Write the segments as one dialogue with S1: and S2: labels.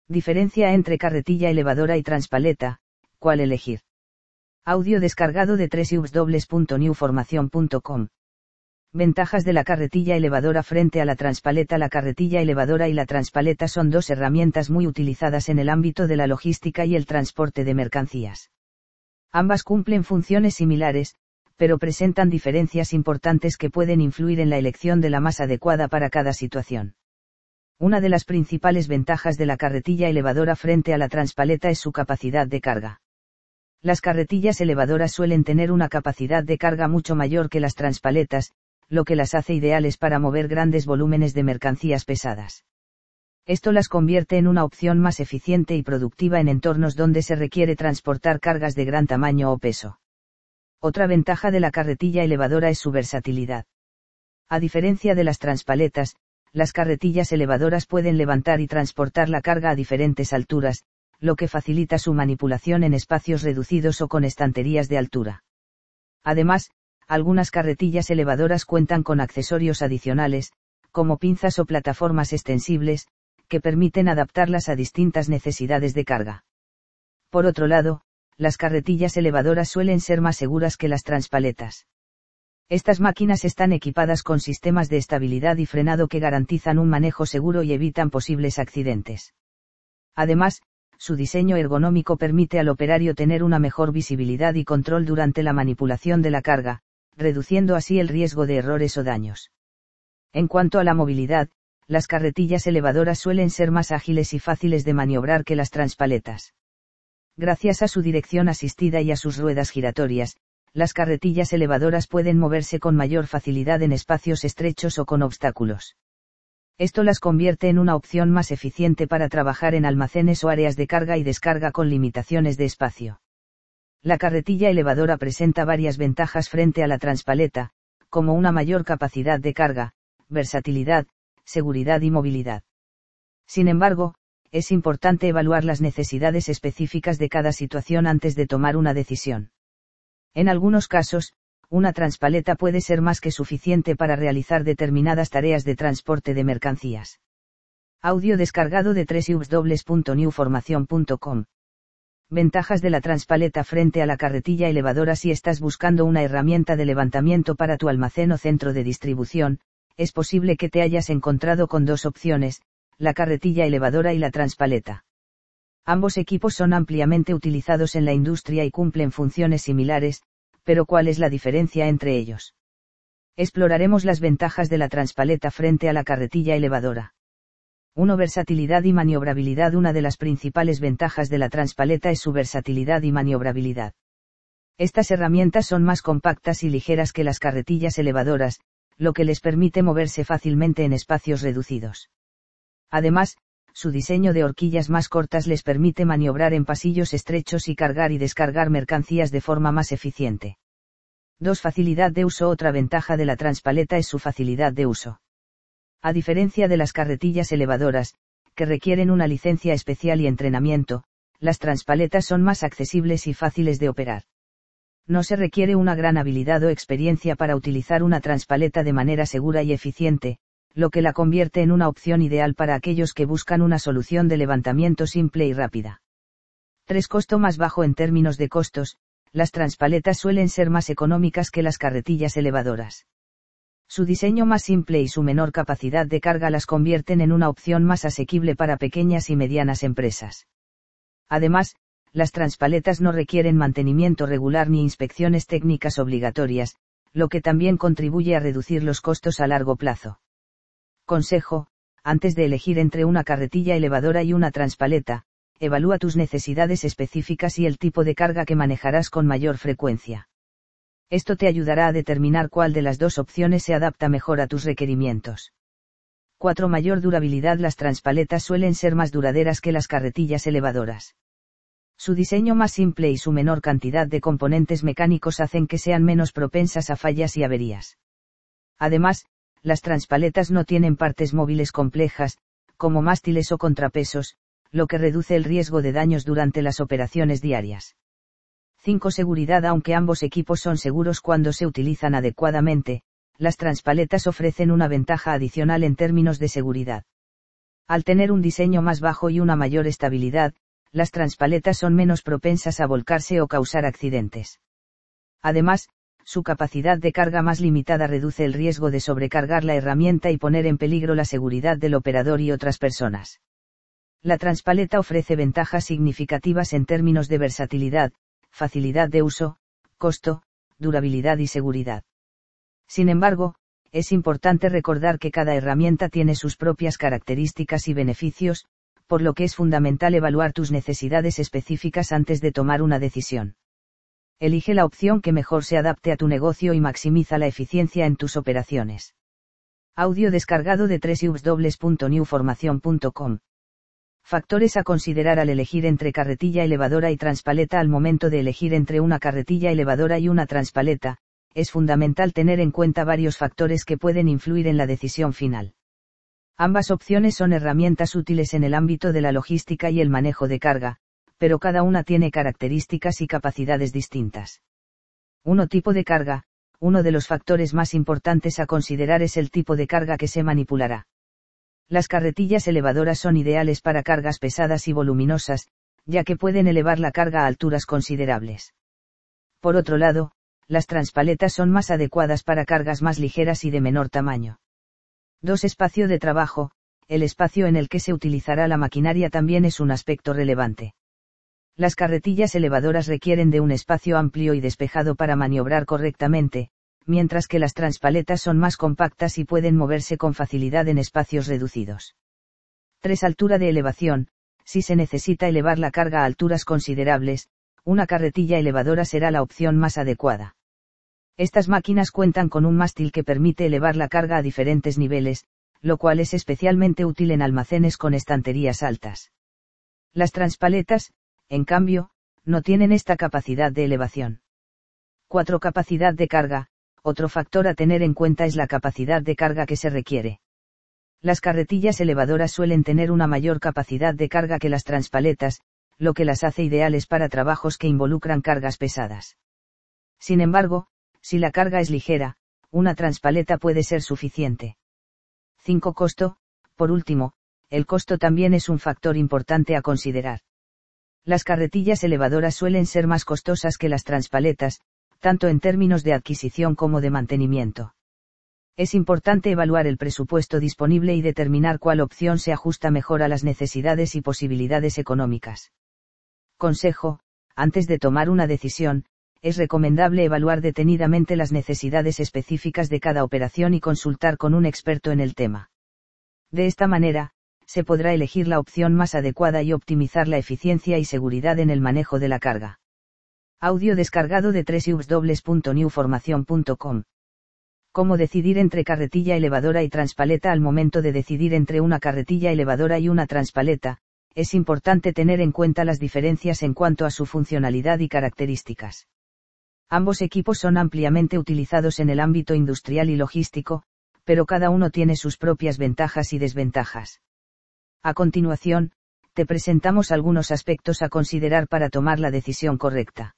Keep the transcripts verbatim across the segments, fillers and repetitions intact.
S1: Diferencia entre carretilla elevadora y transpaleta, ¿cuál elegir? Audio descargado de doble u doble u doble u punto new formación punto com. Ventajas de la carretilla elevadora frente a la transpaleta. La carretilla elevadora y la transpaleta son dos herramientas muy utilizadas en el ámbito de la logística y el transporte de mercancías. Ambas cumplen funciones similares, pero presentan diferencias importantes que pueden influir en la elección de la más adecuada para cada situación. Una de las principales ventajas de la carretilla elevadora frente a la transpaleta es su capacidad de carga. Las carretillas elevadoras suelen tener una capacidad de carga mucho mayor que las transpaletas, lo que las hace ideales para mover grandes volúmenes de mercancías pesadas. Esto las convierte en una opción más eficiente y productiva en entornos donde se requiere transportar cargas de gran tamaño o peso. Otra ventaja de la carretilla elevadora es su versatilidad. A diferencia de las transpaletas, las carretillas elevadoras pueden levantar y transportar la carga a diferentes alturas, lo que facilita su manipulación en espacios reducidos o con estanterías de altura. Además, algunas carretillas elevadoras cuentan con accesorios adicionales, como pinzas o plataformas extensibles, que permiten adaptarlas a distintas necesidades de carga. Por otro lado, las carretillas elevadoras suelen ser más seguras que las transpaletas. Estas máquinas están equipadas con sistemas de estabilidad y frenado que garantizan un manejo seguro y evitan posibles accidentes. Además, su diseño ergonómico permite al operario tener una mejor visibilidad y control durante la manipulación de la carga, reduciendo así el riesgo de errores o daños. En cuanto a la movilidad, las carretillas elevadoras suelen ser más ágiles y fáciles de maniobrar que las transpaletas. Gracias a su dirección asistida y a sus ruedas giratorias, las carretillas elevadoras pueden moverse con mayor facilidad en espacios estrechos o con obstáculos. Esto las convierte en una opción más eficiente para trabajar en almacenes o áreas de carga y descarga con limitaciones de espacio. La carretilla elevadora presenta varias ventajas frente a la transpaleta, como una mayor capacidad de carga, versatilidad, seguridad y movilidad. Sin embargo, es importante evaluar las necesidades específicas de cada situación antes de tomar una decisión. En algunos casos, una transpaleta puede ser más que suficiente para realizar determinadas tareas de transporte de mercancías. Audio descargado de doble u doble u doble u punto new formación punto com. Ventajas de la transpaleta frente a la carretilla elevadora. Si estás buscando una herramienta de levantamiento para tu almacén o centro de distribución, es posible que te hayas encontrado con dos opciones, la carretilla elevadora y la transpaleta. Ambos equipos son ampliamente utilizados en la industria y cumplen funciones similares, pero ¿cuál es la diferencia entre ellos? Exploraremos las ventajas de la transpaleta frente a la carretilla elevadora. uno Versatilidad y maniobrabilidad. Una de las principales ventajas de la transpaleta es su versatilidad y maniobrabilidad. Estas herramientas son más compactas y ligeras que las carretillas elevadoras, lo que les permite moverse fácilmente en espacios reducidos. Además, su diseño de horquillas más cortas les permite maniobrar en pasillos estrechos y cargar y descargar mercancías de forma más eficiente. dos Facilidad de uso. Otra ventaja de la transpaleta es su facilidad de uso. A diferencia de las carretillas elevadoras, que requieren una licencia especial y entrenamiento, las transpaletas son más accesibles y fáciles de operar. No se requiere una gran habilidad o experiencia para utilizar una transpaleta de manera segura y eficiente, lo que la convierte en una opción ideal para aquellos que buscan una solución de levantamiento simple y rápida. tres Costo más bajo. En términos de costos, las transpaletas suelen ser más económicas que las carretillas elevadoras. Su diseño más simple y su menor capacidad de carga las convierten en una opción más asequible para pequeñas y medianas empresas. Además, las transpaletas no requieren mantenimiento regular ni inspecciones técnicas obligatorias, lo que también contribuye a reducir los costos a largo plazo. Consejo: antes de elegir entre una carretilla elevadora y una transpaleta, evalúa tus necesidades específicas y el tipo de carga que manejarás con mayor frecuencia. Esto te ayudará a determinar cuál de las dos opciones se adapta mejor a tus requerimientos. cuatro Mayor durabilidad. Las transpaletas suelen ser más duraderas que las carretillas elevadoras. Su diseño más simple y su menor cantidad de componentes mecánicos hacen que sean menos propensas a fallas y averías. Además, las transpaletas no tienen partes móviles complejas, como mástiles o contrapesos, lo que reduce el riesgo de daños durante las operaciones diarias. cinco Seguridad. Aunque ambos equipos son seguros cuando se utilizan adecuadamente, las transpaletas ofrecen una ventaja adicional en términos de seguridad. Al tener un diseño más bajo y una mayor estabilidad, las transpaletas son menos propensas a volcarse o causar accidentes. Además, su capacidad de carga más limitada reduce el riesgo de sobrecargar la herramienta y poner en peligro la seguridad del operador y otras personas. La transpaleta ofrece ventajas significativas en términos de versatilidad, facilidad de uso, costo, durabilidad y seguridad. Sin embargo, es importante recordar que cada herramienta tiene sus propias características y beneficios, por lo que es fundamental evaluar tus necesidades específicas antes de tomar una decisión. Elige la opción que mejor se adapte a tu negocio y maximiza la eficiencia en tus operaciones. Audio descargado de doble u doble u doble u punto new formación punto com. Factores a considerar al elegir entre carretilla elevadora y transpaleta. Al momento de elegir entre una carretilla elevadora y una transpaleta, es fundamental tener en cuenta varios factores que pueden influir en la decisión final. Ambas opciones son herramientas útiles en el ámbito de la logística y el manejo de carga, pero cada una tiene características y capacidades distintas. uno Tipo de carga. Uno de los factores más importantes a considerar es el tipo de carga que se manipulará. Las carretillas elevadoras son ideales para cargas pesadas y voluminosas, ya que pueden elevar la carga a alturas considerables. Por otro lado, las transpaletas son más adecuadas para cargas más ligeras y de menor tamaño. dos Espacio de trabajo. El espacio en el que se utilizará la maquinaria también es un aspecto relevante. Las carretillas elevadoras requieren de un espacio amplio y despejado para maniobrar correctamente, mientras que las transpaletas son más compactas y pueden moverse con facilidad en espacios reducidos. tres Altura de elevación. Si se necesita elevar la carga a alturas considerables, una carretilla elevadora será la opción más adecuada. Estas máquinas cuentan con un mástil que permite elevar la carga a diferentes niveles, lo cual es especialmente útil en almacenes con estanterías altas. Las transpaletas, en cambio, no tienen esta capacidad de elevación. cuatro Capacidad de carga. Otro factor a tener en cuenta es la capacidad de carga que se requiere. Las carretillas elevadoras suelen tener una mayor capacidad de carga que las transpaletas, lo que las hace ideales para trabajos que involucran cargas pesadas. Sin embargo, si la carga es ligera, una transpaleta puede ser suficiente. cinco Costo. Por último, el costo también es un factor importante a considerar. Las carretillas elevadoras suelen ser más costosas que las transpaletas, tanto en términos de adquisición como de mantenimiento. Es importante evaluar el presupuesto disponible y determinar cuál opción se ajusta mejor a las necesidades y posibilidades económicas. Consejo: antes de tomar una decisión, es recomendable evaluar detenidamente las necesidades específicas de cada operación y consultar con un experto en el tema. De esta manera, se podrá elegir la opción más adecuada y optimizar la eficiencia y seguridad en el manejo de la carga. Audio descargado de doble u doble u doble u punto new formación punto com. ¿Cómo decidir entre carretilla elevadora y transpaleta? Al momento de decidir entre una carretilla elevadora y una transpaleta, es importante tener en cuenta las diferencias en cuanto a su funcionalidad y características. Ambos equipos son ampliamente utilizados en el ámbito industrial y logístico, pero cada uno tiene sus propias ventajas y desventajas. A continuación, te presentamos algunos aspectos a considerar para tomar la decisión correcta.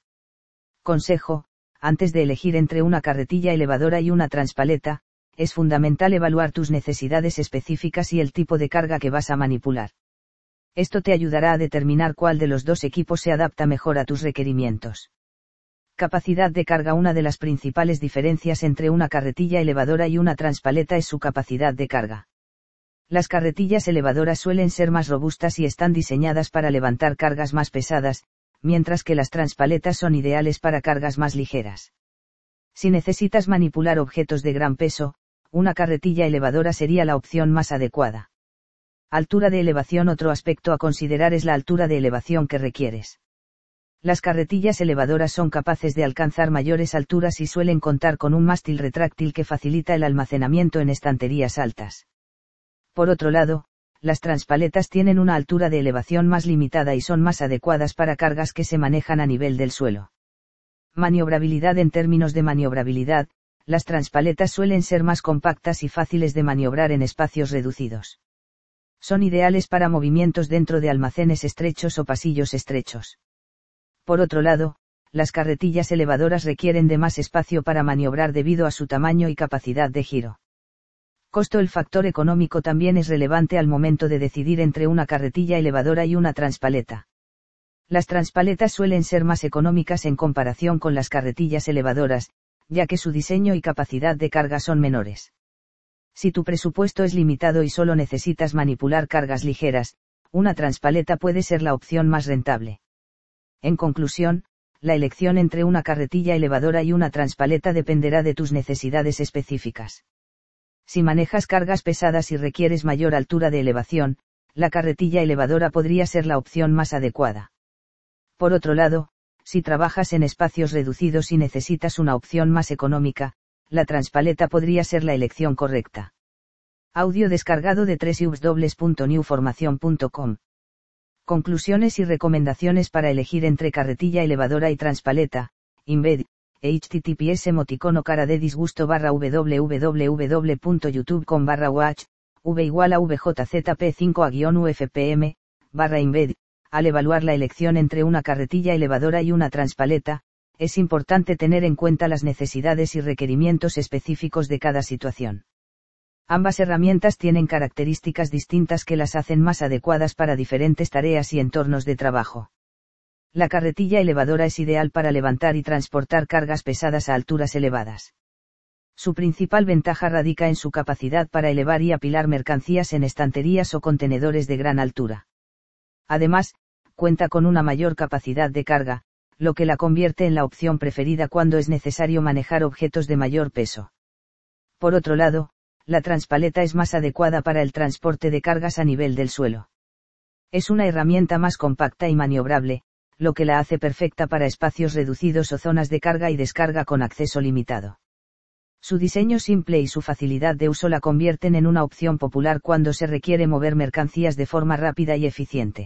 S1: Consejo: antes de elegir entre una carretilla elevadora y una transpaleta, es fundamental evaluar tus necesidades específicas y el tipo de carga que vas a manipular. Esto te ayudará a determinar cuál de los dos equipos se adapta mejor a tus requerimientos. Capacidad de carga. Una de las principales diferencias entre una carretilla elevadora y una transpaleta es su capacidad de carga. Las carretillas elevadoras suelen ser más robustas y están diseñadas para levantar cargas más pesadas, mientras que las transpaletas son ideales para cargas más ligeras. Si necesitas manipular objetos de gran peso, una carretilla elevadora sería la opción más adecuada. Altura de elevación. Otro aspecto a considerar es la altura de elevación que requieres. Las carretillas elevadoras son capaces de alcanzar mayores alturas y suelen contar con un mástil retráctil que facilita el almacenamiento en estanterías altas. Por otro lado, las transpaletas tienen una altura de elevación más limitada y son más adecuadas para cargas que se manejan a nivel del suelo. Maniobrabilidad. En términos de maniobrabilidad, las transpaletas suelen ser más compactas y fáciles de maniobrar en espacios reducidos. Son ideales para movimientos dentro de almacenes estrechos o pasillos estrechos. Por otro lado, las carretillas elevadoras requieren de más espacio para maniobrar debido a su tamaño y capacidad de giro. Costo. El factor económico también es relevante al momento de decidir entre una carretilla elevadora y una transpaleta. Las transpaletas suelen ser más económicas en comparación con las carretillas elevadoras, ya que su diseño y capacidad de carga son menores. Si tu presupuesto es limitado y solo necesitas manipular cargas ligeras, una transpaleta puede ser la opción más rentable. En conclusión, la elección entre una carretilla elevadora y una transpaleta dependerá de tus necesidades específicas. Si manejas cargas pesadas y requieres mayor altura de elevación, la carretilla elevadora podría ser la opción más adecuada. Por otro lado, si trabajas en espacios reducidos y necesitas una opción más económica, la transpaleta podría ser la elección correcta. Audio descargado de doble u doble u doble u punto new formación punto com. Conclusiones y recomendaciones para elegir entre carretilla elevadora y transpaleta. Embed, https emoticono cara de disgusto barra www.youtube.com barra watch, v igual a vjzp cinco a guión ufpm, barra embed. Al evaluar la elección entre una carretilla elevadora y una transpaleta, es importante tener en cuenta las necesidades y requerimientos específicos de cada situación. Ambas herramientas tienen características distintas que las hacen más adecuadas para diferentes tareas y entornos de trabajo. La carretilla elevadora es ideal para levantar y transportar cargas pesadas a alturas elevadas. Su principal ventaja radica en su capacidad para elevar y apilar mercancías en estanterías o contenedores de gran altura. Además, cuenta con una mayor capacidad de carga, lo que la convierte en la opción preferida cuando es necesario manejar objetos de mayor peso. Por otro lado, la transpaleta es más adecuada para el transporte de cargas a nivel del suelo. Es una herramienta más compacta y maniobrable, lo que la hace perfecta para espacios reducidos o zonas de carga y descarga con acceso limitado. Su diseño simple y su facilidad de uso la convierten en una opción popular cuando se requiere mover mercancías de forma rápida y eficiente.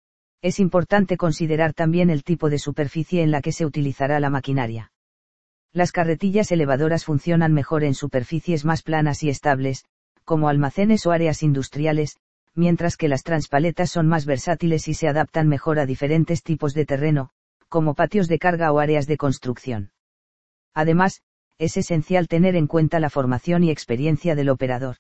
S1: Es importante considerar también el tipo de superficie en la que se utilizará la maquinaria. Las carretillas elevadoras funcionan mejor en superficies más planas y estables, como almacenes o áreas industriales, mientras que las transpaletas son más versátiles y se adaptan mejor a diferentes tipos de terreno, como patios de carga o áreas de construcción. Además, es esencial tener en cuenta la formación y experiencia del operador.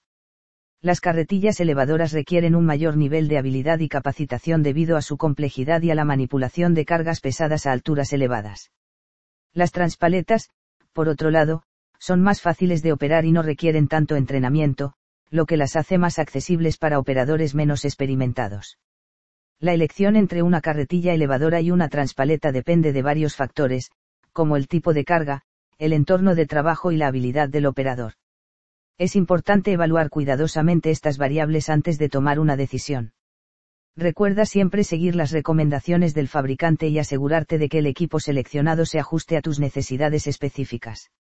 S1: Las carretillas elevadoras requieren un mayor nivel de habilidad y capacitación debido a su complejidad y a la manipulación de cargas pesadas a alturas elevadas. Las transpaletas, por otro lado, son más fáciles de operar y no requieren tanto entrenamiento, lo que las hace más accesibles para operadores menos experimentados. La elección entre una carretilla elevadora y una transpaleta depende de varios factores, como el tipo de carga, el entorno de trabajo y la habilidad del operador. Es importante evaluar cuidadosamente estas variables antes de tomar una decisión. Recuerda siempre seguir las recomendaciones del fabricante y asegurarte de que el equipo seleccionado se ajuste a tus necesidades específicas.